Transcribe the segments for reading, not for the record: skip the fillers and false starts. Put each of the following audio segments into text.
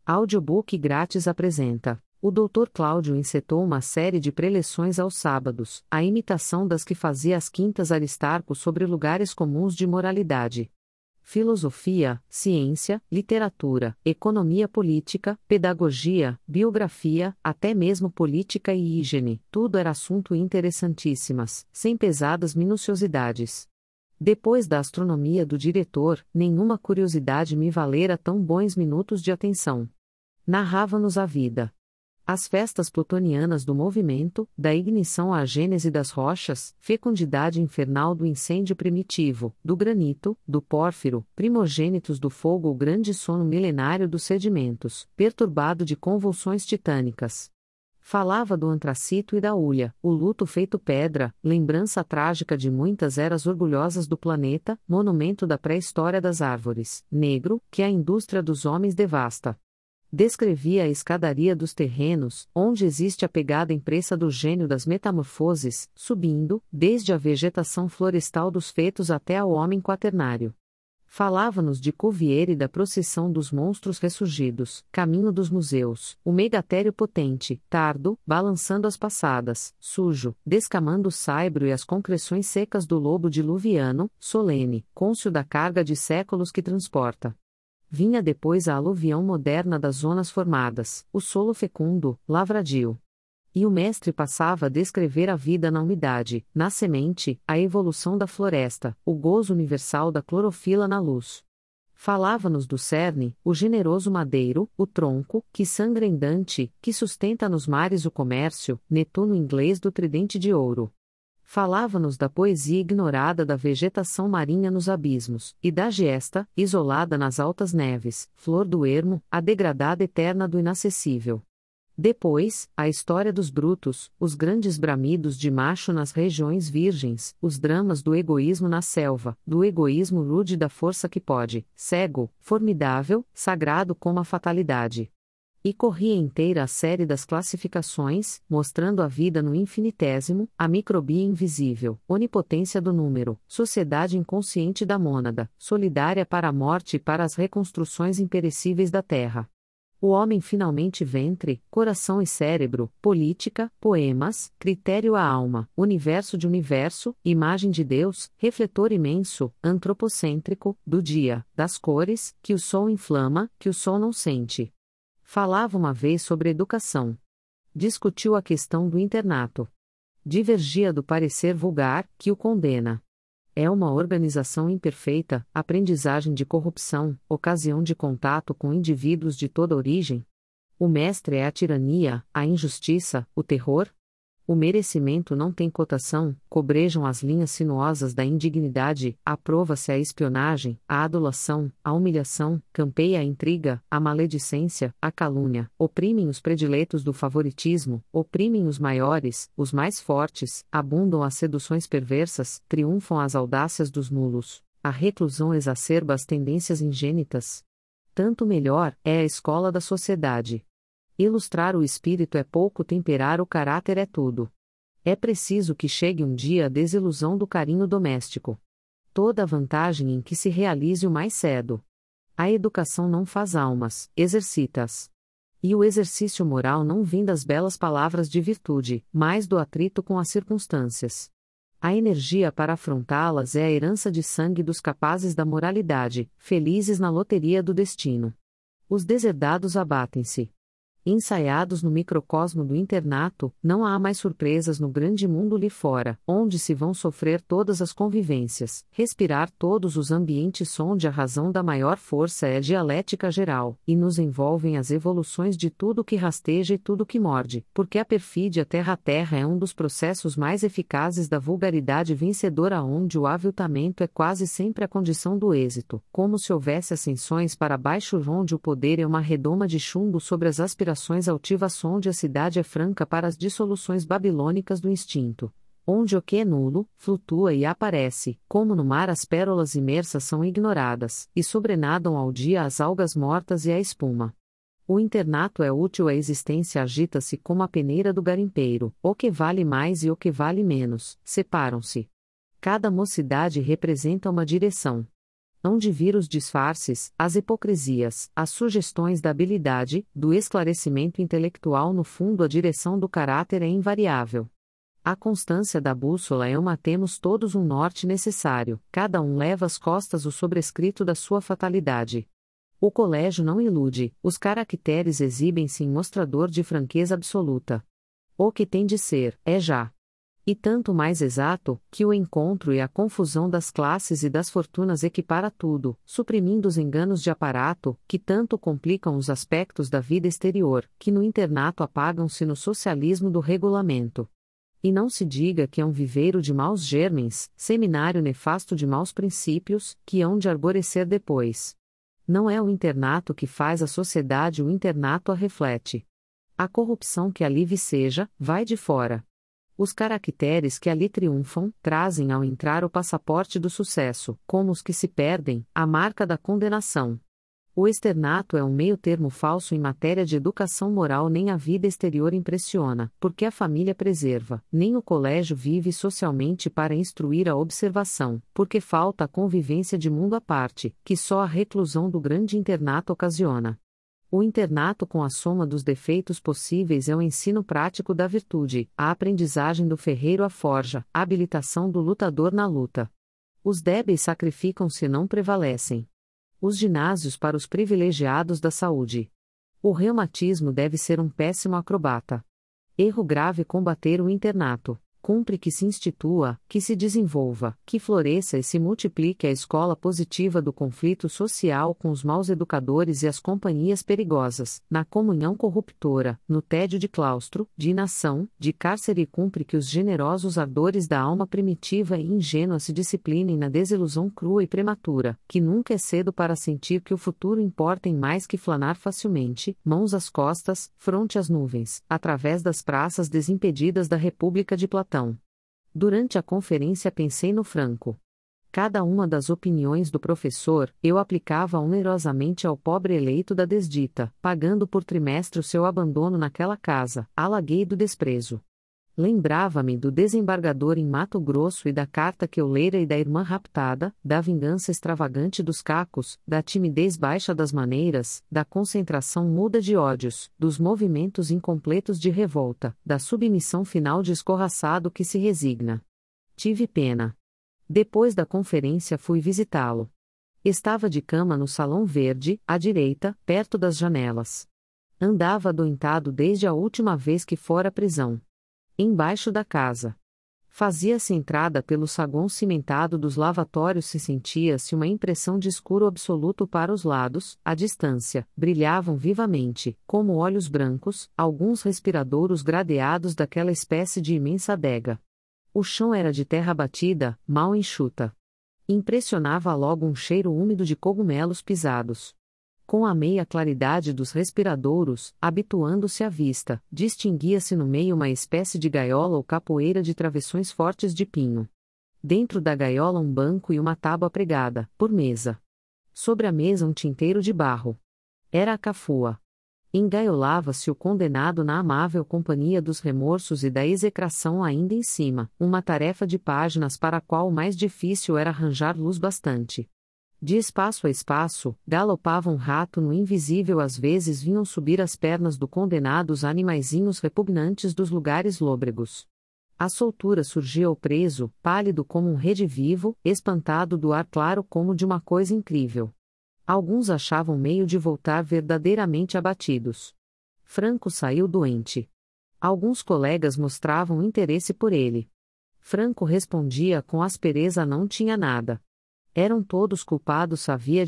Audiobook grátis apresenta: o Dr. Cláudio encetou uma série de preleções aos sábados, a imitação das que fazia às quintas Aristarco sobre lugares comuns de moralidade. Filosofia, ciência, literatura, economia política, pedagogia, biografia, até mesmo política e higiene, tudo era assunto interessantíssimas, sem pesadas minuciosidades. Depois da astronomia do diretor, nenhuma curiosidade me valera tão bons minutos de atenção. Narrava-nos a vida. As festas plutonianas do movimento, da ignição à gênese das rochas, fecundidade infernal do incêndio primitivo, do granito, do pórfiro, primogênitos do fogo, o grande sono milenário dos sedimentos, perturbado de convulsões titânicas. Falava do antracito e da hulha, o luto feito pedra, lembrança trágica de muitas eras orgulhosas do planeta, monumento da pré-história das árvores, negro, que a indústria dos homens devasta. Descrevia a escadaria dos terrenos, onde existe a pegada impressa do gênio das metamorfoses, subindo, desde a vegetação florestal dos fetos até ao homem quaternário. Falava-nos de Cuvier e da procissão dos monstros ressurgidos, caminho dos museus, o megatério potente, tardo, balançando as passadas, sujo, descamando o saibro e as concreções secas do lobo diluviano, solene, cônscio da carga de séculos que transporta. Vinha depois a aluvião moderna das zonas formadas, o solo fecundo, lavradio. E o mestre passava a descrever a vida na umidade, na semente, a evolução da floresta, o gozo universal da clorofila na luz. Falava-nos do cerne, o generoso madeiro, o tronco, que sangra em Dante, que sustenta nos mares o comércio, Netuno inglês do tridente de ouro. Falava-nos da poesia ignorada da vegetação marinha nos abismos, e da giesta, isolada nas altas neves, flor do ermo, a degradada eterna do inacessível. Depois, a história dos brutos, os grandes bramidos de macho nas regiões virgens, os dramas do egoísmo na selva, do egoísmo rude da força que pode, cego, formidável, sagrado como a fatalidade. E corria inteira a série das classificações, mostrando a vida no infinitésimo, a microbia invisível, onipotência do número, sociedade inconsciente da mônada, solidária para a morte e para as reconstruções imperecíveis da terra. O homem finalmente ventre, coração e cérebro, política, poemas, critério a alma, universo de universo, imagem de Deus, refletor imenso, antropocêntrico, do dia, das cores, que o sol inflama, que o sol não sente. Falava uma vez sobre educação. Discutiu a questão do internato. Divergia do parecer vulgar, que o condena. É uma organização imperfeita, aprendizagem de corrupção, ocasião de contato com indivíduos de toda origem. O mestre é a tirania, a injustiça, o terror? O merecimento não tem cotação, cobrejam as linhas sinuosas da indignidade, aprova-se a espionagem, a adulação, a humilhação, campeia a intriga, a maledicência, a calúnia, oprimem os prediletos do favoritismo, oprimem os maiores, os mais fortes, abundam as seduções perversas, triunfam as audácias dos nulos, a reclusão exacerba as tendências ingênitas. Tanto melhor é a escola da sociedade. Ilustrar o espírito é pouco, temperar o caráter é tudo. É preciso que chegue um dia a desilusão do carinho doméstico. Toda a vantagem em que se realize o mais cedo. A educação não faz almas, exercita-as. E o exercício moral não vem das belas palavras de virtude, mas do atrito com as circunstâncias. A energia para afrontá-las é a herança de sangue dos capazes da moralidade, felizes na loteria do destino. Os deserdados abatem-se. Ensaiados no microcosmo do internato, não há mais surpresas no grande mundo ali fora, onde se vão sofrer todas as convivências, respirar todos os ambientes onde a razão da maior força é a dialética geral, e nos envolvem as evoluções de tudo que rasteja e tudo que morde, porque a perfídia terra a terra é um dos processos mais eficazes da vulgaridade vencedora, onde o aviltamento é quase sempre a condição do êxito, como se houvesse ascensões para baixo onde o poder é uma redoma de chumbo sobre as aspirações altivas, onde a cidade é franca para as dissoluções babilônicas do instinto, onde o que é nulo, flutua e aparece, como no mar as pérolas imersas são ignoradas, e sobrenadam ao dia as algas mortas e a espuma. O internato é útil, a existência agita-se como a peneira do garimpeiro, o que vale mais e o que vale menos, separam-se. Cada mocidade representa uma direção. Hão de vir os disfarces, as hipocrisias, as sugestões da habilidade, do esclarecimento intelectual. No fundo, a direção do caráter é invariável. A constância da bússola é uma. Temos todos um norte necessário, cada um leva às costas o sobrescrito da sua fatalidade. O colégio não ilude, os caracteres exibem-se em mostrador de franqueza absoluta. O que tem de ser, é já. E tanto mais exato, que o encontro e a confusão das classes e das fortunas equipara tudo, suprimindo os enganos de aparato, que tanto complicam os aspectos da vida exterior, que no internato apagam-se no socialismo do regulamento. E não se diga que é um viveiro de maus germens, seminário nefasto de maus princípios, que hão de arborecer depois. Não é o internato que faz a sociedade, o internato a reflete. A corrupção que ali viceja, vai de fora. Os caracteres que ali triunfam, trazem ao entrar o passaporte do sucesso, como os que se perdem, a marca da condenação. O externato é um meio-termo falso em matéria de educação moral. Nem a vida exterior impressiona, porque a família preserva, nem o colégio vive socialmente para instruir a observação, porque falta a convivência de mundo à parte, que só a reclusão do grande internato ocasiona. O internato, com a soma dos defeitos possíveis, é o ensino prático da virtude, a aprendizagem do ferreiro à forja, a habilitação do lutador na luta. Os débeis sacrificam-se e não prevalecem. Os ginásios para os privilegiados da saúde. O reumatismo deve ser um péssimo acrobata. Erro grave combater o internato. Cumpre que se institua, que se desenvolva, que floresça e se multiplique a escola positiva do conflito social com os maus educadores e as companhias perigosas, na comunhão corruptora, no tédio de claustro, de inação, de cárcere. E cumpre que os generosos ardores da alma primitiva e ingênua se disciplinem na desilusão crua e prematura, que nunca é cedo para sentir que o futuro importa em mais que flanar facilmente, mãos às costas, fronte às nuvens, através das praças desimpedidas da República de Platão. Durante a conferência pensei no Franco. Cada uma das opiniões do professor, eu aplicava onerosamente ao pobre eleito da desdita, pagando por trimestre o seu abandono naquela casa, alaguei do desprezo. Lembrava-me do desembargador em Mato Grosso e da carta que eu lera e da irmã raptada, da vingança extravagante dos cacos, da timidez baixa das maneiras, da concentração muda de ódios, dos movimentos incompletos de revolta, da submissão final de escorraçado que se resigna. Tive pena. Depois da conferência fui visitá-lo. Estava de cama no salão verde, à direita, perto das janelas. Andava adoentado desde a última vez que fora à prisão. Embaixo da casa. Fazia-se entrada pelo saguão cimentado dos lavatórios. Se sentia-se uma impressão de escuro absoluto para os lados, à distância, brilhavam vivamente, como olhos brancos, alguns respiradouros gradeados daquela espécie de imensa adega. O chão era de terra batida, mal enxuta. Impressionava logo um cheiro úmido de cogumelos pisados. Com a meia claridade dos respiradouros, habituando-se à vista, distinguia-se no meio uma espécie de gaiola ou capoeira de travessões fortes de pinho. Dentro da gaiola um banco e uma tábua pregada, por mesa. Sobre a mesa um tinteiro de barro. Era a cafua. Engaiolava-se o condenado na amável companhia dos remorsos e da execração ainda em cima, uma tarefa de páginas para a qual o mais difícil era arranjar luz bastante. De espaço a espaço, galopava um rato no invisível. Às vezes vinham subir as pernas do condenado os animaizinhos repugnantes dos lugares lôbregos. À soltura surgia o preso, pálido como um redivivo, espantado do ar claro como de uma coisa incrível. Alguns achavam meio de voltar verdadeiramente abatidos. Franco saiu doente. Alguns colegas mostravam interesse por ele. Franco respondia com aspereza: não tinha nada. Eram todos culpados. Havia de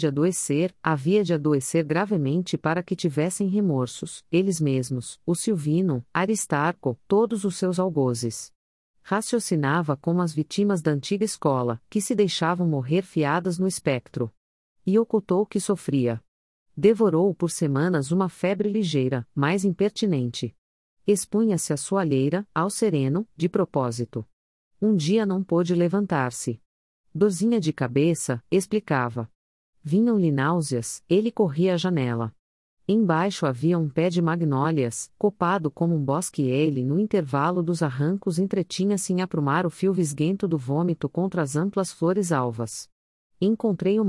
adoecer gravemente para que tivessem remorsos, eles mesmos, o Silvino, Aristarco, todos os seus algozes. Raciocinava como as vítimas da antiga escola, que se deixavam morrer fiadas no espectro. E ocultou que sofria. Devorou por semanas uma febre ligeira, mais impertinente. Expunha-se à soalheira, ao sereno, de propósito. Um dia não pôde levantar-se. Dorzinha de cabeça, explicava. Vinham-lhe náuseas, ele corria à janela. Embaixo havia um pé de magnólias, copado como um bosque, e ele, no intervalo dos arrancos, entretinha-se em aprumar o fio visguento do vômito contra as amplas flores alvas. Encontrei-o mal,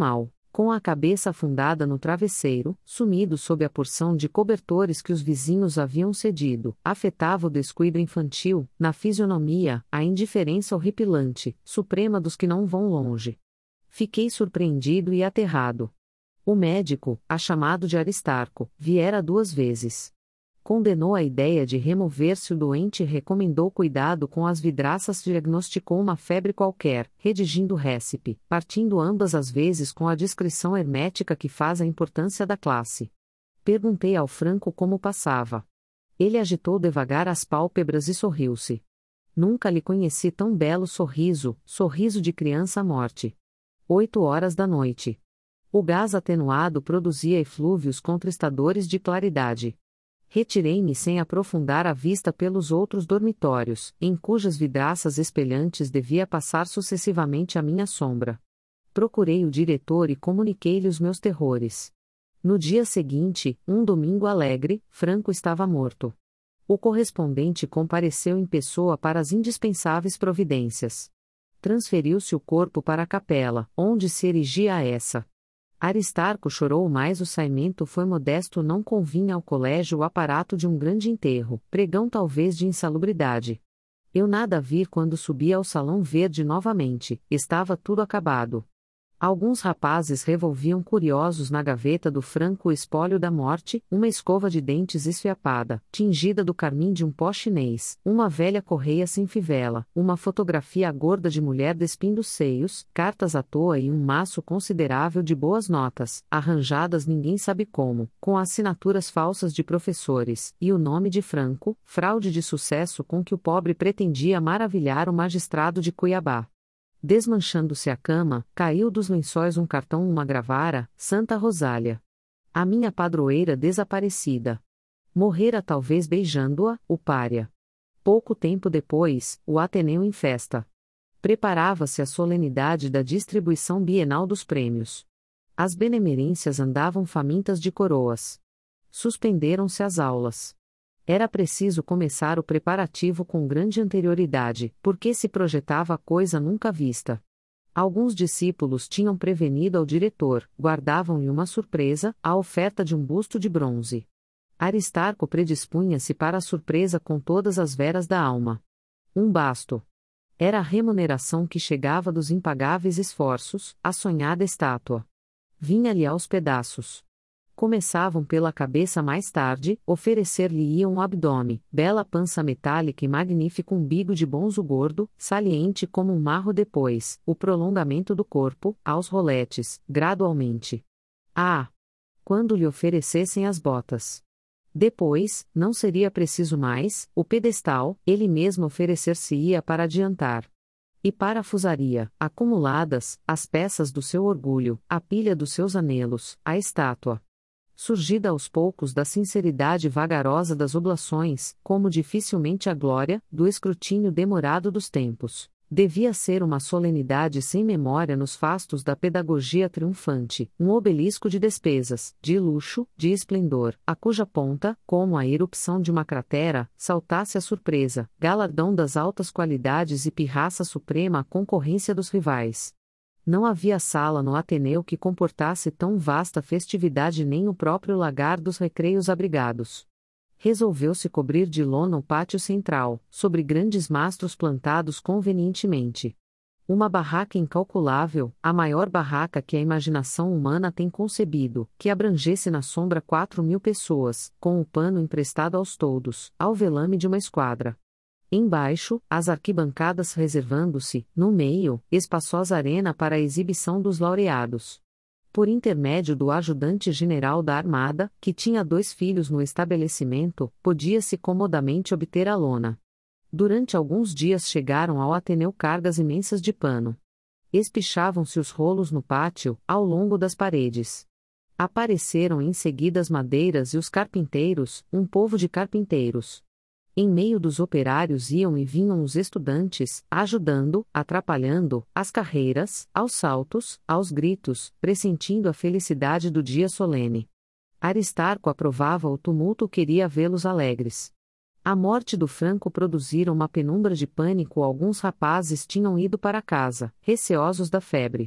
Com a cabeça afundada no travesseiro, sumido sob a porção de cobertores que os vizinhos haviam cedido, afetava o descuido infantil, na fisionomia, a indiferença horripilante, suprema dos que não vão longe. Fiquei surpreendido e aterrado. O médico, a chamado de Aristarco, viera 2 vezes. Condenou a ideia de remover-se o doente e recomendou cuidado com as vidraças, diagnosticou uma febre qualquer, redigindo o récipe, partindo ambas as vezes com a discrição hermética que faz a importância da classe. Perguntei ao Franco como passava. Ele agitou devagar as pálpebras e sorriu-se. Nunca lhe conheci tão belo sorriso, sorriso de criança à morte. 8 horas da noite. O gás atenuado produzia eflúvios contristadores de claridade. Retirei-me sem aprofundar a vista pelos outros dormitórios, em cujas vidraças espelhantes devia passar sucessivamente a minha sombra. Procurei o diretor e comuniquei-lhe os meus terrores. No dia seguinte, um domingo alegre, Franco estava morto. O correspondente compareceu em pessoa para as indispensáveis providências. Transferiu-se o corpo para a capela, onde se erigia a essa. Aristarco chorou, mas o saimento foi modesto, não convinha ao colégio o aparato de um grande enterro, pregão talvez de insalubridade. Eu nada vi quando subi ao salão verde novamente, estava tudo acabado. Alguns rapazes revolviam curiosos na gaveta do Franco o espólio da morte, uma escova de dentes esfiapada, tingida do carmim de um pó chinês, uma velha correia sem fivela, uma fotografia gorda de mulher despindo os seios, cartas à toa e um maço considerável de boas notas, arranjadas ninguém sabe como, com assinaturas falsas de professores, e o nome de Franco, fraude de sucesso com que o pobre pretendia maravilhar o magistrado de Cuiabá. Desmanchando-se a cama, caiu dos lençóis um cartão, uma gravara, Santa Rosália. A minha padroeira desaparecida. Morrera talvez beijando-a, o pária. Pouco tempo depois, o Ateneu em festa. Preparava-se a solenidade da distribuição bienal dos prêmios. As benemerências andavam famintas de coroas. Suspenderam-se as aulas. Era preciso começar o preparativo com grande anterioridade, porque se projetava coisa nunca vista. Alguns discípulos tinham prevenido ao diretor, guardavam-lhe uma surpresa, a oferta de um busto de bronze. Aristarco predispunha-se para a surpresa com todas as veras da alma. Um basto. Era a remuneração que chegava dos impagáveis esforços, a sonhada estátua. Vinha-lhe aos pedaços. Começavam pela cabeça, mais tarde, oferecer-lhe-iam o abdômen, bela pança metálica e magnífico umbigo de bonzo gordo, saliente como um marro, depois, o prolongamento do corpo, aos roletes, gradualmente. Ah! Quando lhe oferecessem as botas. Depois, não seria preciso mais, o pedestal, ele mesmo oferecer-se-ia para adiantar. E parafusaria, acumuladas, as peças do seu orgulho, a pilha dos seus anelos, a estátua. Surgida aos poucos da sinceridade vagarosa das oblações, como dificilmente a glória, do escrutínio demorado dos tempos, devia ser uma solenidade sem memória nos fastos da pedagogia triunfante, um obelisco de despesas, de luxo, de esplendor, a cuja ponta, como a erupção de uma cratera, saltasse a surpresa, galardão das altas qualidades e pirraça suprema à concorrência dos rivais. Não havia sala no Ateneu que comportasse tão vasta festividade, nem o próprio lagar dos recreios abrigados. Resolveu-se cobrir de lona o pátio central, sobre grandes mastros plantados convenientemente. Uma barraca incalculável, a maior barraca que a imaginação humana tem concebido, que abrangesse na sombra 4.000 pessoas, com o pano emprestado aos toldos, ao velame de uma esquadra. Embaixo, as arquibancadas reservando-se, no meio, espaçosa arena para a exibição dos laureados. Por intermédio do ajudante-general da Armada, que tinha 2 filhos no estabelecimento, podia-se comodamente obter a lona. Durante alguns dias chegaram ao Ateneu cargas imensas de pano. Espichavam-se os rolos no pátio, ao longo das paredes. Apareceram em seguida as madeiras e os carpinteiros, um povo de carpinteiros. Em meio dos operários iam e vinham os estudantes, ajudando, atrapalhando, às carreiras, aos saltos, aos gritos, pressentindo a felicidade do dia solene. Aristarco aprovava o tumulto, queria vê-los alegres. A morte do Franco produzira uma penumbra de pânico, alguns rapazes tinham ido para casa, receosos da febre.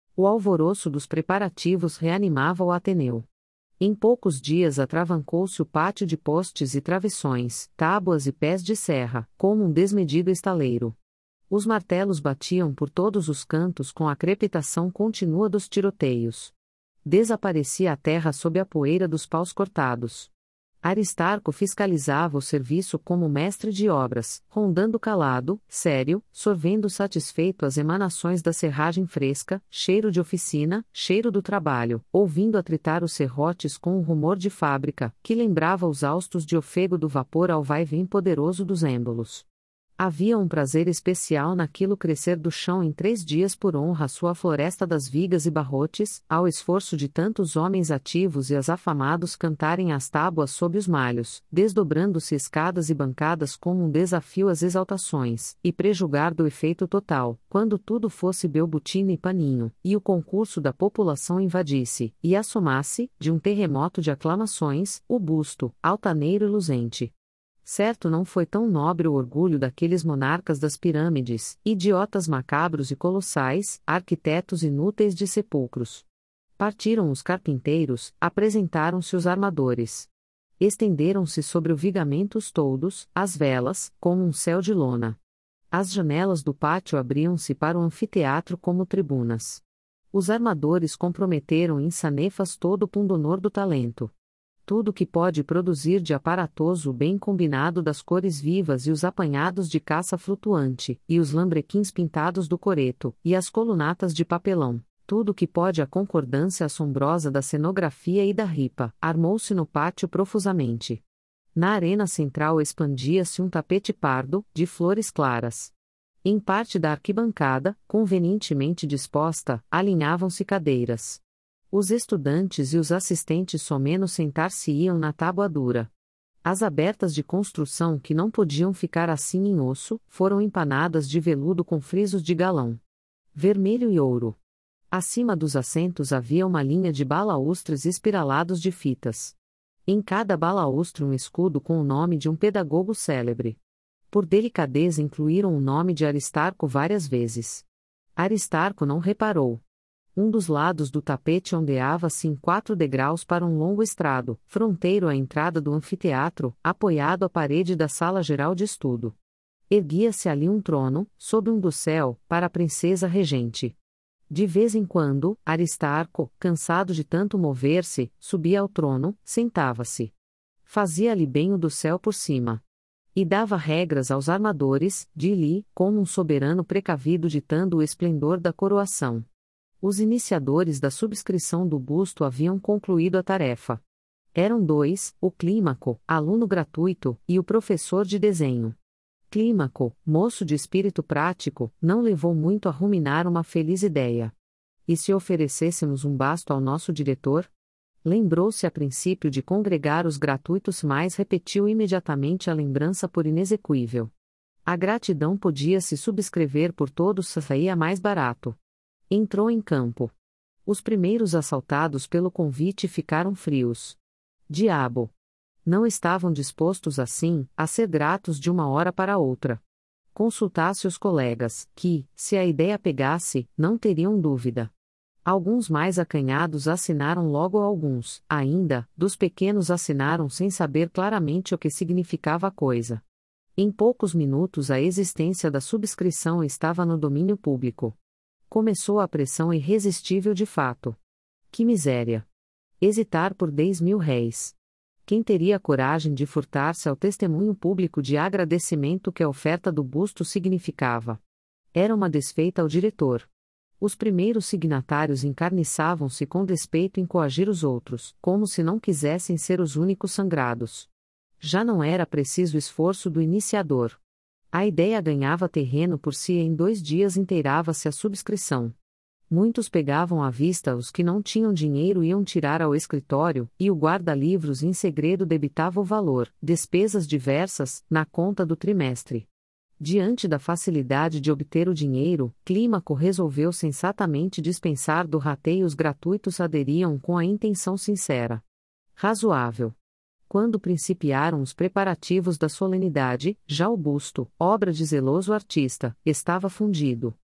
O alvoroço dos preparativos reanimava o Ateneu. Em poucos dias atravancou-se o pátio de postes e travessões, tábuas e pés de serra, como um desmedido estaleiro. Os martelos batiam por todos os cantos com a crepitação contínua dos tiroteios. Desaparecia a terra sob a poeira dos paus cortados. Aristarco fiscalizava o serviço como mestre de obras, rondando calado, sério, sorvendo satisfeito as emanações da serragem fresca, cheiro de oficina, cheiro do trabalho, ouvindo atritar os serrotes com um rumor de fábrica, que lembrava os haustos de ofego do vapor ao vai-vem poderoso dos êmbolos. Havia um prazer especial naquilo crescer do chão em 3 dias por honra à sua floresta das vigas e barrotes, ao esforço de tantos homens ativos e as afamados cantarem as tábuas sob os malhos, desdobrando-se escadas e bancadas como um desafio às exaltações, e prejugar do efeito total, quando tudo fosse belbutina e paninho, e o concurso da população invadisse, e assomasse, de um terremoto de aclamações, o busto, altaneiro e luzente. Certo não foi tão nobre o orgulho daqueles monarcas das pirâmides, idiotas macabros e colossais, arquitetos inúteis de sepulcros. Partiram os carpinteiros, apresentaram-se os armadores. Estenderam-se sobre o vigamento os toldos, as velas, como um céu de lona. As janelas do pátio abriam-se para o anfiteatro como tribunas. Os armadores comprometeram em sanefas todo o pundonor do talento. Tudo que pode produzir de aparatoso o bem combinado das cores vivas e os apanhados de caça flutuante, e os lambrequins pintados do coreto, e as colunatas de papelão, tudo que pode a concordância assombrosa da cenografia e da ripa, armou-se no pátio profusamente. Na arena central expandia-se um tapete pardo, de flores claras. Em parte da arquibancada, convenientemente disposta, alinhavam-se cadeiras. Os estudantes e os assistentes somenos sentar-se-iam na tábua dura. As abertas de construção que não podiam ficar assim em osso, foram empanadas de veludo com frisos de galão vermelho e ouro. Acima dos assentos havia uma linha de balaústres espiralados de fitas. Em cada balaústre um escudo com o nome de um pedagogo célebre. Por delicadeza incluíram o nome de Aristarco várias vezes. Aristarco não reparou. Um dos lados do tapete ondeava-se em 4 degraus para um longo estrado, fronteiro à entrada do anfiteatro, apoiado à parede da sala geral de estudo. Erguia-se ali um trono, sob um dossel, para a princesa regente. De vez em quando, Aristarco, cansado de tanto mover-se, subia ao trono, sentava-se. Fazia-lhe bem o dossel por cima. E dava regras aos armadores, de-lhe, como um soberano precavido ditando o esplendor da coroação. Os iniciadores da subscrição do busto haviam concluído a tarefa. Eram 2, o Clímaco, aluno gratuito, e o professor de desenho. Clímaco, moço de espírito prático, não levou muito a ruminar uma feliz ideia. E se oferecêssemos um basto ao nosso diretor? Lembrou-se a princípio de congregar os gratuitos, mas repetiu imediatamente a lembrança por inexequível. A gratidão podia se subscrever por todos, saía mais barato. Entrou em campo. Os primeiros assaltados pelo convite ficaram frios. Diabo! Não estavam dispostos assim, a ser gratos de uma hora para outra. Consultasse os colegas, que, se a ideia pegasse, não teriam dúvida. Alguns mais acanhados assinaram logo alguns, ainda, dos pequenos assinaram sem saber claramente o que significava a coisa. Em poucos minutos a existência da subscrição estava no domínio público. Começou a pressão irresistível de fato. Que miséria! Hesitar por 10.000 réis. Quem teria coragem de furtar-se ao testemunho público de agradecimento que a oferta do busto significava? Era uma desfeita ao diretor. Os primeiros signatários encarniçavam-se com despeito em coagir os outros, como se não quisessem ser os únicos sangrados. Já não era preciso esforço do iniciador. A ideia ganhava terreno por si e em 2 dias inteirava-se a subscrição. Muitos pegavam à vista os que não tinham dinheiro iam tirar ao escritório, e o guarda-livros em segredo debitava o valor, despesas diversas, na conta do trimestre. Diante da facilidade de obter o dinheiro, Clímaco resolveu sensatamente dispensar do rateio os gratuitos aderiam com a intenção sincera. Razoável. Quando principiaram os preparativos da solenidade, já o busto, obra de zeloso artista, estava fundido.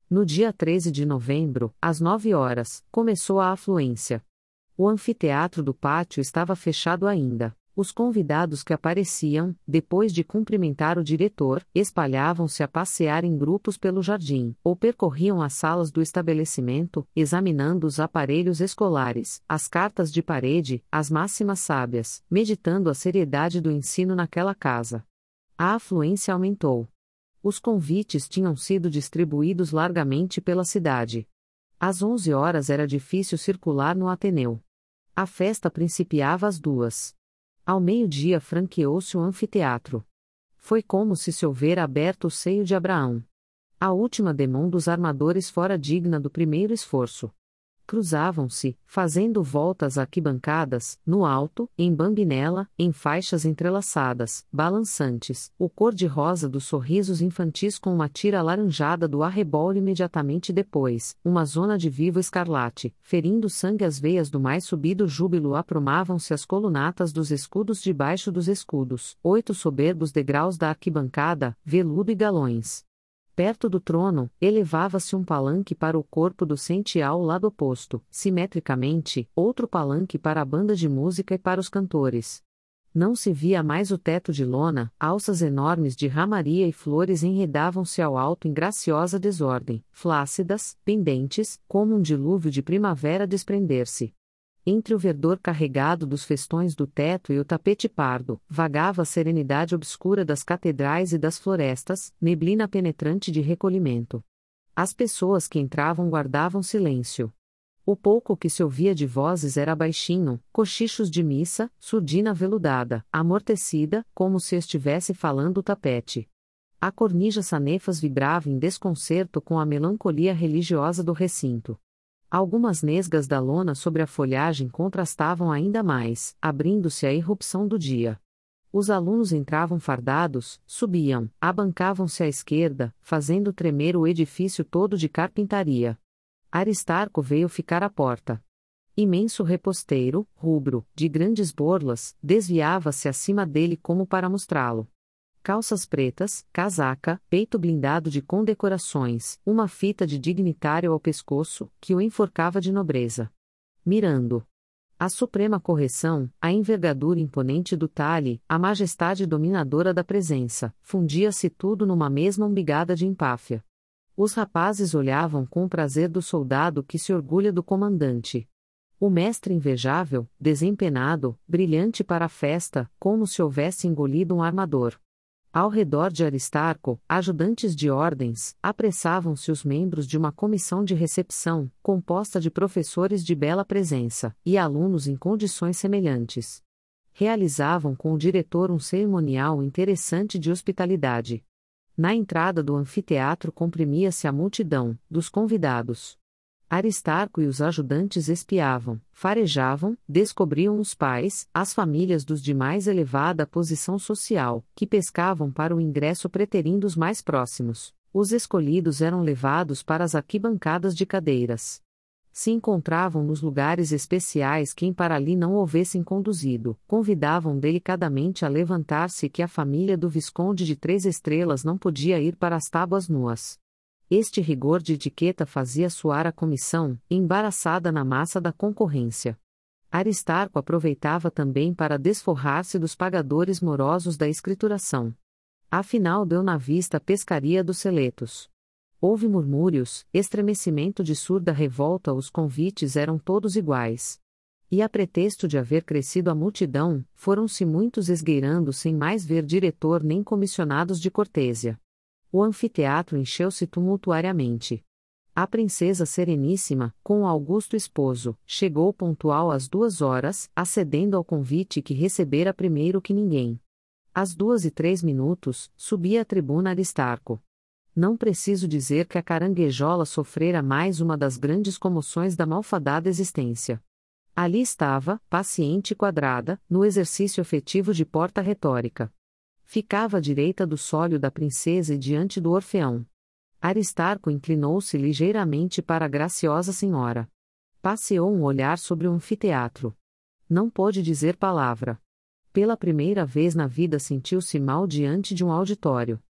No dia 13 de novembro, às 9 horas, começou a afluência. O anfiteatro do pátio estava fechado ainda. Os convidados que apareciam, depois de cumprimentar o diretor, espalhavam-se a passear em grupos pelo jardim, ou percorriam as salas do estabelecimento, examinando os aparelhos escolares, as cartas de parede, as máximas sábias, meditando a seriedade do ensino naquela casa. A afluência aumentou. Os convites tinham sido distribuídos largamente pela cidade. Às 11 horas era difícil circular no Ateneu. A festa principiava às 2. Ao meio-dia franqueou-se o anfiteatro. Foi como se houvera aberto o seio de Abraão. A última demão dos armadores fora digna do primeiro esforço. Cruzavam-se, fazendo voltas arquibancadas, no alto, em bambinela, em faixas entrelaçadas, balançantes, o cor-de-rosa dos sorrisos infantis com uma tira alaranjada do arrebol imediatamente depois, uma zona de vivo escarlate, ferindo sangue às veias do mais subido júbilo aprumavam-se as colunatas dos escudos debaixo dos escudos, 8 soberbos degraus da arquibancada, veludo e galões. Perto do trono, elevava-se um palanque para o corpo docente ao lado oposto, simetricamente, outro palanque para a banda de música e para os cantores. Não se via mais o teto de lona, alças enormes de ramaria e flores enredavam-se ao alto em graciosa desordem, flácidas, pendentes, como um dilúvio de primavera desprender-se. Entre o verdor carregado dos festões do teto e o tapete pardo, vagava a serenidade obscura das catedrais e das florestas, neblina penetrante de recolhimento. As pessoas que entravam guardavam silêncio. O pouco que se ouvia de vozes era baixinho, cochichos de missa, surdina veludada, amortecida, como se estivesse falando o tapete. A cornija sanefas vibrava em desconcerto com a melancolia religiosa do recinto. Algumas nesgas da lona sobre a folhagem contrastavam ainda mais, abrindo-se à irrupção do dia. Os alunos entravam fardados, subiam, abancavam-se à esquerda, fazendo tremer o edifício todo de carpintaria. Aristarco veio ficar à porta. Imenso reposteiro, rubro, de grandes borlas, desviava-se acima dele como para mostrá-lo. Calças pretas, casaca, peito blindado de condecorações, uma fita de dignitário ao pescoço, que o enforcava de nobreza. Mirando. A suprema correção, a envergadura imponente do talhe, a majestade dominadora da presença, fundia-se tudo numa mesma umbigada de empáfia. Os rapazes olhavam com o prazer do soldado que se orgulha do comandante. O mestre invejável, desempenado, brilhante para a festa, como se houvesse engolido um armador. Ao redor de Aristarco, ajudantes de ordens, apressavam-se os membros de uma comissão de recepção, composta de professores de bela presença, e alunos em condições semelhantes. Realizavam com o diretor um cerimonial interessante de hospitalidade. Na entrada do anfiteatro comprimia-se a multidão, dos convidados. Aristarco e os ajudantes espiavam, farejavam, descobriam os pais, as famílias dos de mais elevada posição social, que pescavam para o ingresso preterindo os mais próximos. Os escolhidos eram levados para as arquibancadas de cadeiras. Se encontravam nos lugares especiais quem para ali não houvessem conduzido, convidavam delicadamente a levantar-se que a família do Visconde de 3 Estrelas não podia ir para as tábuas nuas. Este rigor de etiqueta fazia suar a comissão, embaraçada na massa da concorrência. Aristarco aproveitava também para desforrar-se dos pagadores morosos da escrituração. Afinal deu na vista a pescaria dos seletos. Houve murmúrios, estremecimento de surda revolta, os convites eram todos iguais. E a pretexto de haver crescido a multidão, foram-se muitos esgueirando sem mais ver diretor nem comissionados de cortesia. O anfiteatro encheu-se tumultuariamente. A princesa Sereníssima, com o augusto esposo, chegou pontual às 2 horas, acedendo ao convite que recebera primeiro que ninguém. Às 2:03, subia à tribuna Aristarco. Não preciso dizer que a caranguejola sofrera mais uma das grandes comoções da malfadada existência. Ali estava, paciente e quadrada, no exercício efetivo de porta retórica. Ficava à direita do sólio da princesa e diante do Orfeão. Aristarco inclinou-se ligeiramente para a graciosa senhora. Passeou um olhar sobre o anfiteatro. Não pôde dizer palavra. Pela primeira vez na vida sentiu-se mal diante de um auditório.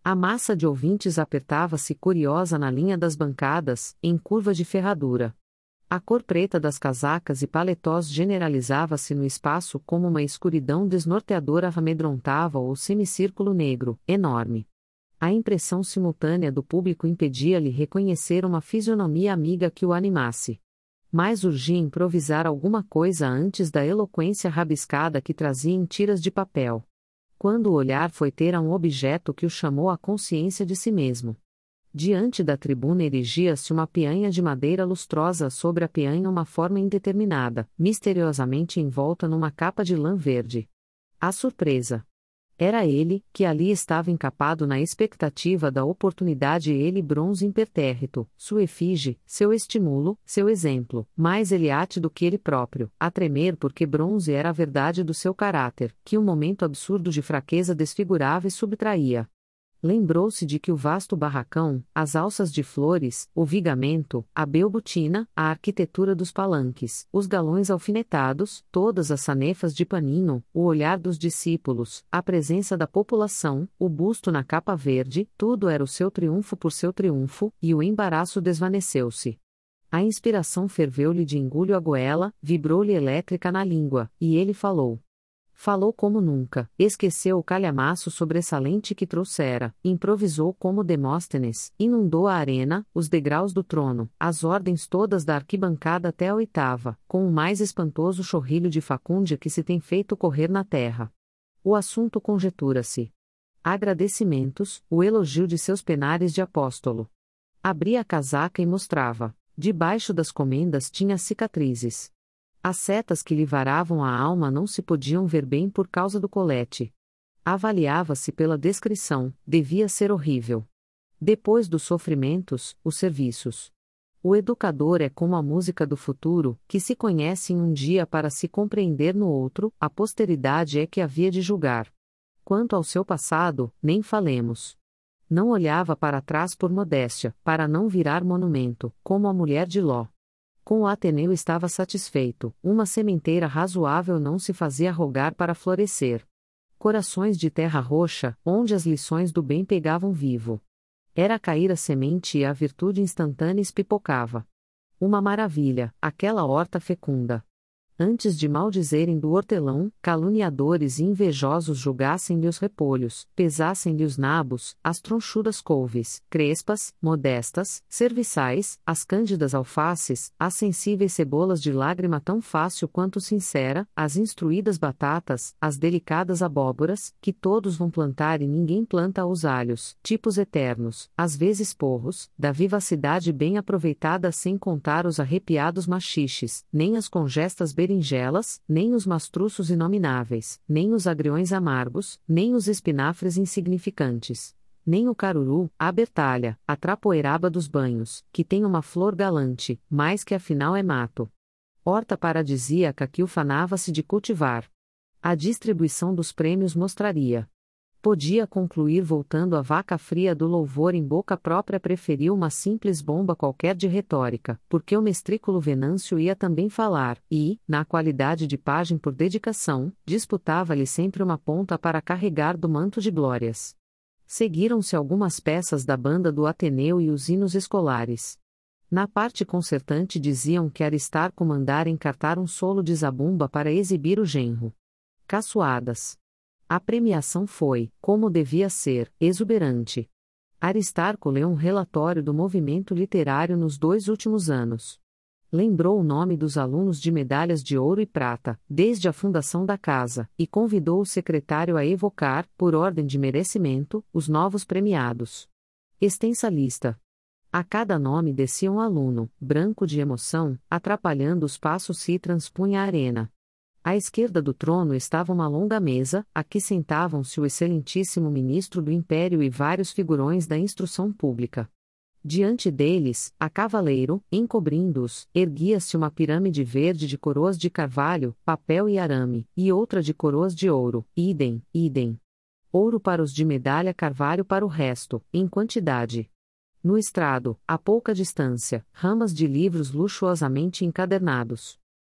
A massa de ouvintes apertava-se curiosa na linha das bancadas, em curva de ferradura. A cor preta das casacas e paletós generalizava-se no espaço como uma escuridão desnorteadora amedrontava o semicírculo negro, enorme. A impressão simultânea do público impedia-lhe reconhecer uma fisionomia amiga que o animasse. Mas urgia improvisar alguma coisa antes da eloquência rabiscada que trazia em tiras de papel. Quando o olhar foi ter a um objeto que o chamou à consciência de si mesmo. Diante da tribuna erigia-se uma peanha de madeira lustrosa, sobre a peanha uma forma indeterminada, misteriosamente envolta numa capa de lã verde. A surpresa! Era ele, que ali estava encapado na expectativa da oportunidade, ele bronze impertérrito, sua efígie, seu estimulo, seu exemplo, mais Eliate do que ele próprio, a tremer porque bronze era a verdade do seu caráter, que um momento absurdo de fraqueza desfigurava e subtraía. Lembrou-se de que o vasto barracão, as alças de flores, o vigamento, a belbutina, a arquitetura dos palanques, os galões alfinetados, todas as sanefas de paninho, o olhar dos discípulos, a presença da população, o busto na capa verde, tudo era o seu triunfo por seu triunfo, e o embaraço desvaneceu-se. A inspiração ferveu-lhe de engulho a goela, vibrou-lhe elétrica na língua, e ele falou. Falou como nunca, esqueceu o calhamaço sobressalente que trouxera, improvisou como Demóstenes, inundou a arena, os degraus do trono, as ordens todas da arquibancada até a oitava, com o mais espantoso chorrilho de facúndia que se tem feito correr na terra. O assunto conjetura-se. Agradecimentos, o elogio de seus penares de apóstolo. Abria a casaca e mostrava. Debaixo das comendas tinha cicatrizes. As setas que lhe varavam a alma não se podiam ver bem por causa do colete. Avaliava-se pela descrição, devia ser horrível. Depois dos sofrimentos, os serviços. O educador é como a música do futuro, que se conhece em um dia para se compreender no outro, a posteridade é que havia de julgar. Quanto ao seu passado, nem falemos. Não olhava para trás por modéstia, para não virar monumento, como a mulher de Ló. Com o Ateneu estava satisfeito, uma sementeira razoável não se fazia rogar para florescer. Corações de terra roxa, onde as lições do bem pegavam vivo. Era cair a semente e a virtude instantânea espipocava. Uma maravilha, aquela horta fecunda. Antes de maldizerem do hortelão, caluniadores e invejosos julgassem-lhe os repolhos, pesassem-lhe os nabos, as tronchudas couves, crespas, modestas, serviçais, as cândidas alfaces, as sensíveis cebolas de lágrima tão fácil quanto sincera, as instruídas batatas, as delicadas abóboras, que todos vão plantar e ninguém planta os alhos, tipos eternos, às vezes porros, da vivacidade bem aproveitada sem contar os arrepiados machiches, nem as congestas berinjelas, nem os mastruços inomináveis, nem os agriões amargos, nem os espinafres insignificantes, nem o caruru, a bertalha, a trapoeraba dos banhos, que tem uma flor galante, mas que afinal é mato. Horta paradisíaca que ufanava-se de cultivar. A distribuição dos prêmios mostraria. Podia concluir voltando à vaca fria do louvor em boca própria, preferiu uma simples bomba qualquer de retórica, porque o mestrículo Venâncio ia também falar, e, na qualidade de pajem por dedicação, disputava-lhe sempre uma ponta para carregar do manto de glórias. Seguiram-se algumas peças da banda do Ateneu e os hinos escolares. Na parte concertante diziam que Aristarco mandara encartar um solo de zabumba para exibir o genro. Caçoadas. A premiação foi, como devia ser, exuberante. Aristarco leu um relatório do movimento literário nos 2 últimos anos. Lembrou o nome dos alunos de medalhas de ouro e prata, desde a fundação da casa, e convidou o secretário a evocar, por ordem de merecimento, os novos premiados. Extensa lista. A cada nome descia um aluno, branco de emoção, atrapalhando os passos se transpunha a arena. À esquerda do trono estava uma longa mesa, a que sentavam-se o excelentíssimo ministro do Império e vários figurões da instrução pública. Diante deles, a cavaleiro, encobrindo-os, erguia-se uma pirâmide verde de coroas de carvalho, papel e arame, e outra de coroas de ouro, idem, idem. Ouro para os de medalha, carvalho para o resto, em quantidade. No estrado, a pouca distância, ramas de livros luxuosamente encadernados.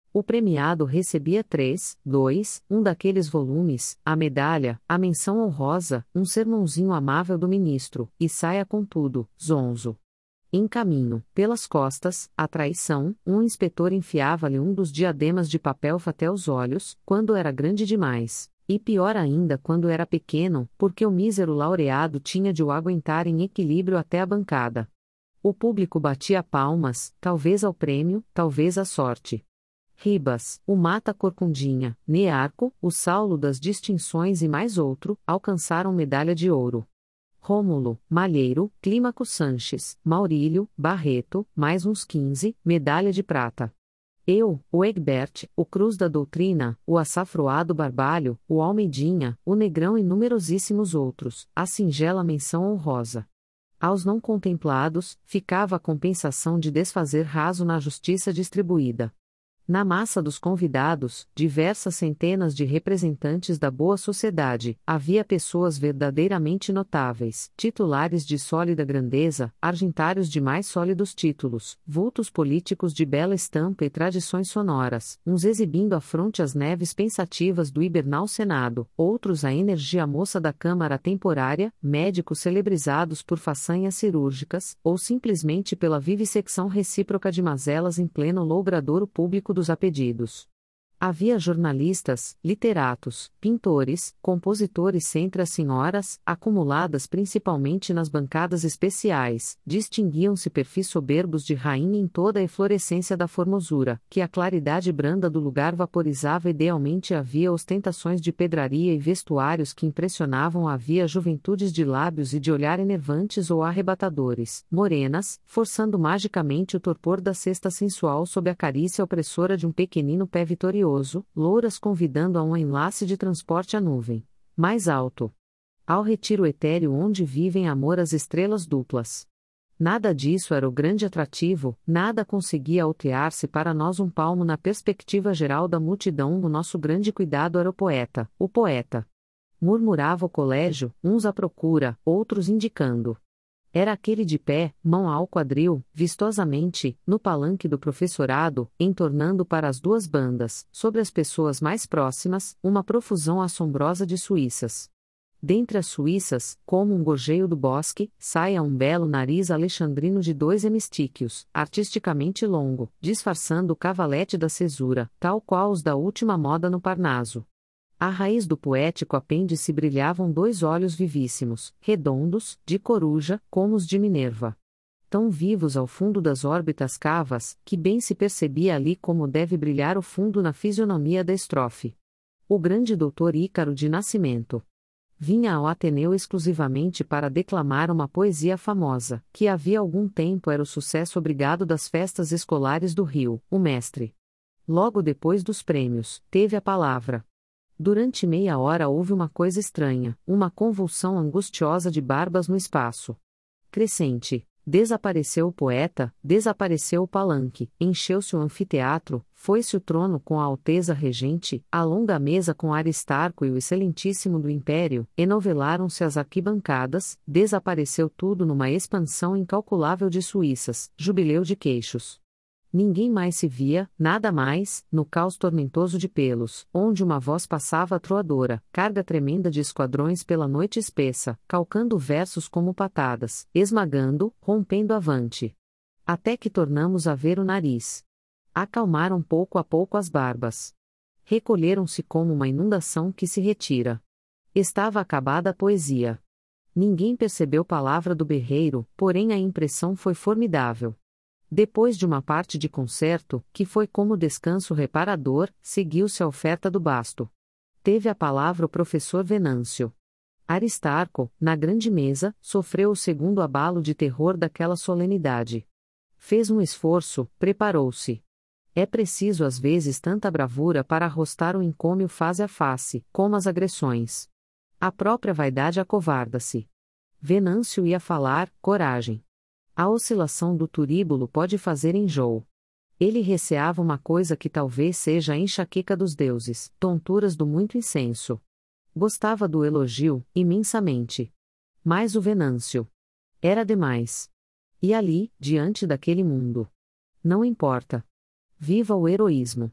O premiado recebia 2, um daqueles volumes, a medalha, a menção honrosa, um sermãozinho amável do ministro, e saia com tudo, zonzo. Em caminho, pelas costas, a traição, um inspetor enfiava-lhe um dos diademas de papel até os olhos, quando era grande demais, e pior ainda quando era pequeno, porque o mísero laureado tinha de o aguentar em equilíbrio até a bancada. O público batia palmas, talvez ao prêmio, talvez à sorte. Ribas, o Mata-Corcundinha, Nearco, o Saulo das Distinções e mais outro, alcançaram medalha de ouro. Rômulo, Malheiro, Clímaco Sanches, Maurílio, Barreto, mais uns 15, medalha de prata. Eu, o Egbert, o Cruz da Doutrina, o Açafroado Barbalho, o Almeidinha, o Negrão e numerosíssimos outros, a singela menção honrosa. Aos não contemplados, ficava a compensação de desfazer raso na justiça distribuída. Na massa dos convidados, diversas centenas de representantes da boa sociedade, havia pessoas verdadeiramente notáveis, titulares de sólida grandeza, argentários de mais sólidos títulos, vultos políticos de bela estampa e tradições sonoras, uns exibindo à fronte as neves pensativas do hibernal Senado, outros a energia moça da Câmara Temporária, médicos celebrizados por façanhas cirúrgicas, ou simplesmente pela vivissecção recíproca de mazelas em pleno logradouro público dos apedidos. Havia jornalistas, literatos, pintores, compositores entre as senhoras, acumuladas principalmente nas bancadas especiais, distinguiam-se perfis soberbos de rainha em toda a eflorescência da formosura, que a claridade branda do lugar vaporizava idealmente. Havia ostentações de pedraria e vestuários que impressionavam. Havia juventudes de lábios e de olhar enervantes ou arrebatadores, morenas, forçando magicamente o torpor da cesta sensual sob a carícia opressora de um pequenino pé vitorioso, louras convidando a um enlace de transporte à nuvem mais alto. Ao retiro etéreo onde vivem amor as estrelas duplas. Nada disso era o grande atrativo, nada conseguia altear-se para nós um palmo na perspectiva geral da multidão. O nosso grande cuidado era o poeta, o poeta. Murmurava o colégio, uns à procura, outros indicando. Era aquele de pé, mão ao quadril, vistosamente, no palanque do professorado, entornando para as duas bandas, sobre as pessoas mais próximas, uma profusão assombrosa de suíças. Dentre as suíças, como um gorjeio do bosque, saia um belo nariz alexandrino de 2 hemistíquios, artisticamente longo, disfarçando o cavalete da cesura, tal qual os da última moda no Parnaso. À raiz do poético apêndice brilhavam 2 olhos vivíssimos, redondos, de coruja, como os de Minerva. Tão vivos ao fundo das órbitas cavas, que bem se percebia ali como deve brilhar o fundo na fisionomia da estrofe. O grande doutor Ícaro de Nascimento vinha ao Ateneu exclusivamente para declamar uma poesia famosa, que havia algum tempo era o sucesso obrigado das festas escolares do Rio, o mestre. Logo depois dos prêmios, teve a palavra. Durante meia hora houve uma coisa estranha, uma convulsão angustiosa de barbas no espaço crescente. Desapareceu o poeta, desapareceu o palanque, encheu-se o anfiteatro, foi-se o trono com a alteza regente, a longa mesa com Aristarco e o excelentíssimo do império, enovelaram-se as arquibancadas, desapareceu tudo numa expansão incalculável de suíças, jubileu de queixos. Ninguém mais se via, nada mais, no caos tormentoso de pelos, onde uma voz passava atroadora, carga tremenda de esquadrões pela noite espessa, calcando versos como patadas, esmagando, rompendo avante. Até que tornamos a ver o nariz. Acalmaram pouco a pouco as barbas. Recolheram-se como uma inundação que se retira. Estava acabada a poesia. Ninguém percebeu palavra do berreiro, porém a impressão foi formidável. Depois de uma parte de concerto, que foi como descanso reparador, seguiu-se a oferta do basto. Teve a palavra o professor Venâncio. Aristarco, na grande mesa, sofreu o segundo abalo de terror daquela solenidade. Fez um esforço, preparou-se. É preciso às vezes tanta bravura para arrostar o encômio face a face, como as agressões. A própria vaidade acovarda-se. Venâncio ia falar, coragem. A oscilação do turíbulo pode fazer enjoo. Ele receava uma coisa que talvez seja a enxaqueca dos deuses, tonturas do muito incenso. Gostava do elogio, imensamente. Mas o Venâncio era demais. E ali, diante daquele mundo. Não importa. Viva o heroísmo.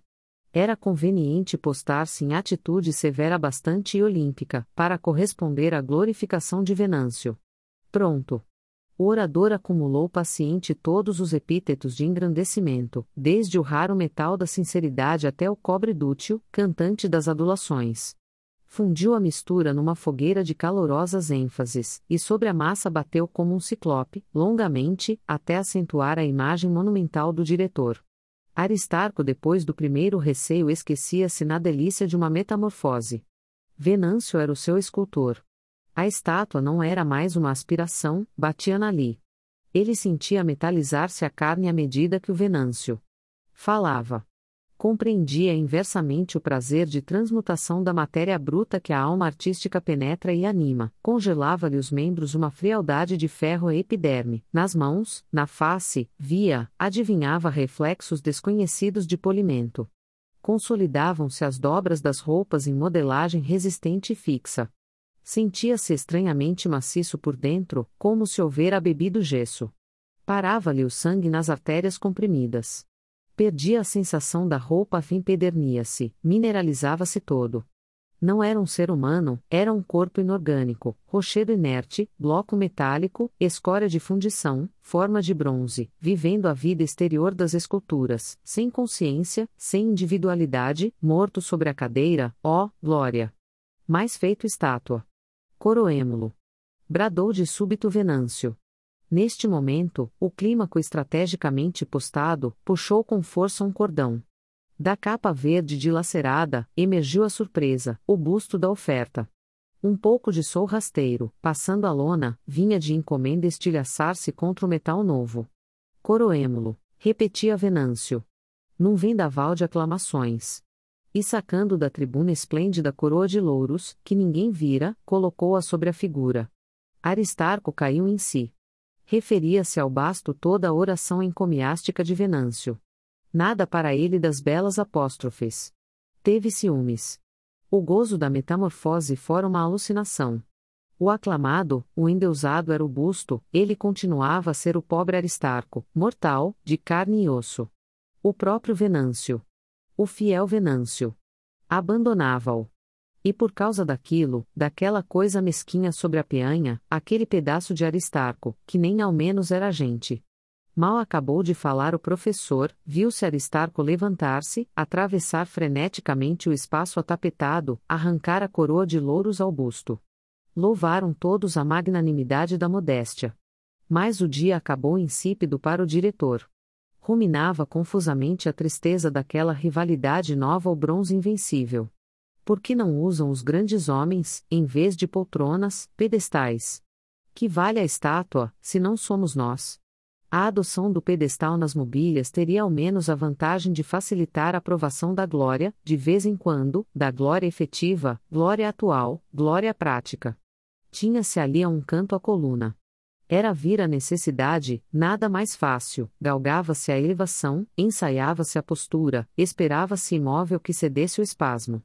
Era conveniente postar-se em atitude severa bastante e olímpica, para corresponder à glorificação de Venâncio. Pronto. O orador acumulou paciente todos os epítetos de engrandecimento, desde o raro metal da sinceridade até o cobre dútil, cantante das adulações. Fundiu a mistura numa fogueira de calorosas ênfases, e sobre a massa bateu como um ciclope, longamente, até acentuar a imagem monumental do diretor. Aristarco, depois do primeiro receio, esquecia-se na delícia de uma metamorfose. Venâncio era o seu escultor. A estátua não era mais uma aspiração, batia-na ali. Ele sentia metalizar-se a carne à medida que o Venâncio falava. Compreendia inversamente o prazer de transmutação da matéria bruta que a alma artística penetra e anima, congelava-lhe os membros uma frialdade de ferro e epiderme, nas mãos, na face, via, adivinhava reflexos desconhecidos de polimento. Consolidavam-se as dobras das roupas em modelagem resistente e fixa. Sentia-se estranhamente maciço por dentro, como se houvera bebido gesso. Parava-lhe o sangue nas artérias comprimidas. Perdia a sensação da roupa, empedernia-se, mineralizava-se todo. Não era um ser humano, era um corpo inorgânico, rochedo inerte, bloco metálico, escória de fundição, forma de bronze, vivendo a vida exterior das esculturas, sem consciência, sem individualidade, morto sobre a cadeira, ó, glória! Mais feito estátua. Coroemo-lo! Bradou de súbito Venâncio. Neste momento, o clímaco estrategicamente postado, puxou com força um cordão. Da capa verde dilacerada, emergiu a surpresa, o busto da oferta. Um pouco de sol rasteiro, passando a lona, vinha de encomenda estilhaçar-se contra o metal novo. Coroemo-lo, repetia Venâncio. Num vendaval de aclamações. E sacando da tribuna esplêndida coroa de louros, que ninguém vira, colocou-a sobre a figura. Aristarco caiu em si. Referia-se ao basto toda a oração encomiástica de Venâncio. Nada para ele das belas apóstrofes. Teve ciúmes. O gozo da metamorfose fora uma alucinação. O aclamado, o endeusado era o busto, ele continuava a ser o pobre Aristarco, mortal, de carne e osso. O próprio Venâncio. O fiel Venâncio. Abandonava-o. E por causa daquilo, daquela coisa mesquinha sobre a peanha, aquele pedaço de Aristarco, que nem ao menos era gente. Mal acabou de falar o professor, viu-se Aristarco levantar-se, atravessar freneticamente o espaço atapetado, arrancar a coroa de louros ao busto. Louvaram todos a magnanimidade da modéstia. Mas o dia acabou insípido para o diretor. Ruminava confusamente a tristeza daquela rivalidade nova ao bronze invencível. Por que não usam os grandes homens, em vez de poltronas, pedestais? Que vale a estátua, se não somos nós? A adoção do pedestal nas mobílias teria ao menos a vantagem de facilitar a aprovação da glória, de vez em quando, da glória efetiva, glória atual, glória prática. Tinha-se ali a um canto a coluna. Era vir a necessidade, nada mais fácil, galgava-se a elevação, ensaiava-se a postura, esperava-se imóvel que cedesse o espasmo.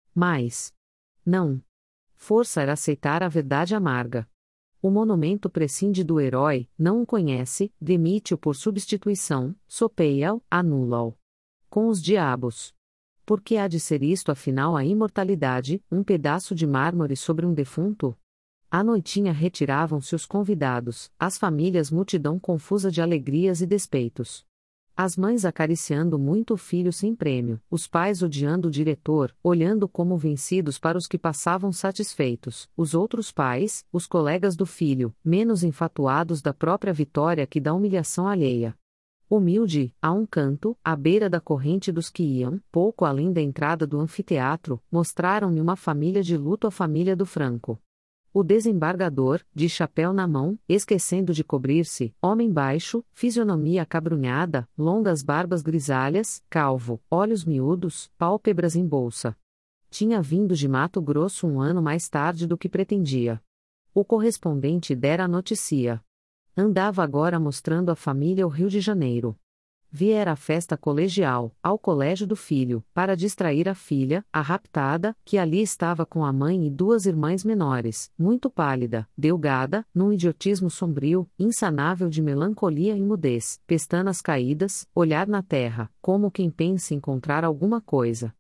Mas não. Força era aceitar a verdade amarga. O monumento prescinde do herói, não o conhece, demite-o por substituição, sopeia-o, anula-o. Com os diabos. Por que há de ser isto afinal a imortalidade, um pedaço de mármore sobre um defunto? À noitinha retiravam-se os convidados, as famílias multidão confusa de alegrias e despeitos. As mães acariciando muito o filho sem prêmio, os pais odiando o diretor, olhando como vencidos para os que passavam satisfeitos, os outros pais, os colegas do filho, menos enfatuados da própria vitória que da humilhação alheia. Humilde, a um canto, à beira da corrente dos que iam, pouco além da entrada do anfiteatro, mostraram-me uma família de luto, a família do Franco. O desembargador, de chapéu na mão, esquecendo de cobrir-se, homem baixo, fisionomia acabrunhada, longas barbas grisalhas, calvo, olhos miúdos, pálpebras em bolsa. Tinha vindo de Mato Grosso um ano mais tarde do que pretendia. O correspondente dera a notícia. Andava agora mostrando à família o Rio de Janeiro. viera à festa colegial, ao colégio do filho, para distrair a filha, a raptada, que ali estava com a mãe e duas irmãs menores, muito pálida, delgada, num idiotismo sombrio, insanável de melancolia e mudez, pestanas caídas, olhar na terra, como quem pensa encontrar alguma coisa.